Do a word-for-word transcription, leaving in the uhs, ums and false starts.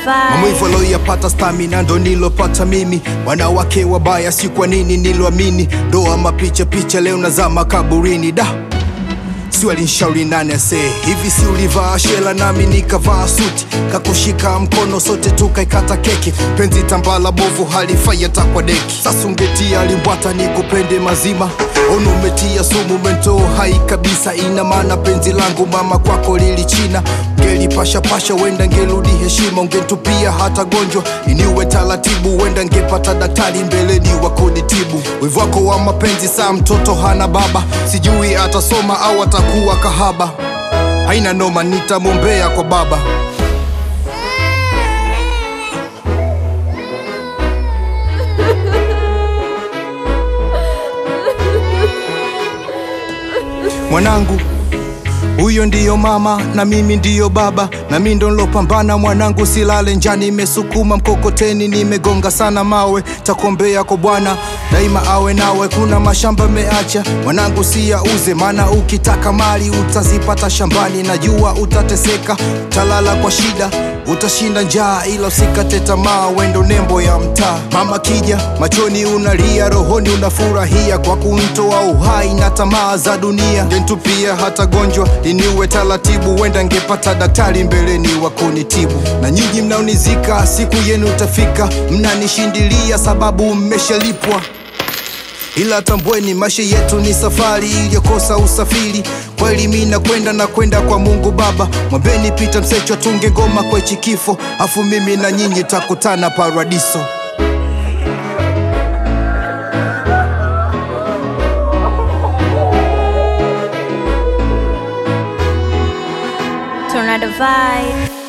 Maumivu aloyapata stamina ndo nilopata mimi. Wanawake wabaya si kwa nini niloamini. Ndoa mapicha picha leo nazama kaburini da. Si walinishauri nani ase hivi si ulivaa shela nami nikavaa suti. Kakushika mkono sote tukaikata keki. Penzi tambala bovu halifai hata kwa deki. Sasa ungetia limbwata nikupende mazima. Ono umetia sumu mento hai kabisa. Ina maana penzi langu mama kwako lilichina. Ngeli pasha pasha wenda ngeludi heshima. Ungetupia hata gonjwa iniwe taratibu. Wenda ngepata daktari mbeleni wakunitibu. Wivu wako wa mapenzi saa mtoto hana baba. Sijui atasoma au atakuwa kahaba. Haina noma nitamuombea kwa baba. Mwanangu, huyo ndiyo mama na mimi ndiyo baba. Na mimi ndo nilopambana mwanangu silale njani. Nimesukuma mkokoteni nimegonga sana mawe. Takuombea kwa Bwana daima awe nawe. Kuna mashamba meacha mwanangu siyauze. Maana ukitaka mali utazipata shambani. Najua utateseka, utalala kwa shida, utashinda njaa ila usikate tamaa. Wendo nembo ya mtaa. Mama kija machoni unalia, rohoni unafurahia. Kwa kuntoa uhai na tamaa za dunia. Ngentupia hata gonjwa iniwe taratibu. Wenda ngepata daktari mbeleni wakunitibu. Na nyinyi mnaonizika siku yenu utafika. Mnanishindilia sababu mmeshalipwa. Ila tambweni maisha yetu ni safari iliyokosa usafiri. Kweli mimi nakwenda na kwenda kwa Mungu Baba. Mwambeni Peter Msechu tunge ngoma kwa hichi kifo. Afu mimi na nyinyi takutana paradiso. Tornado vibe.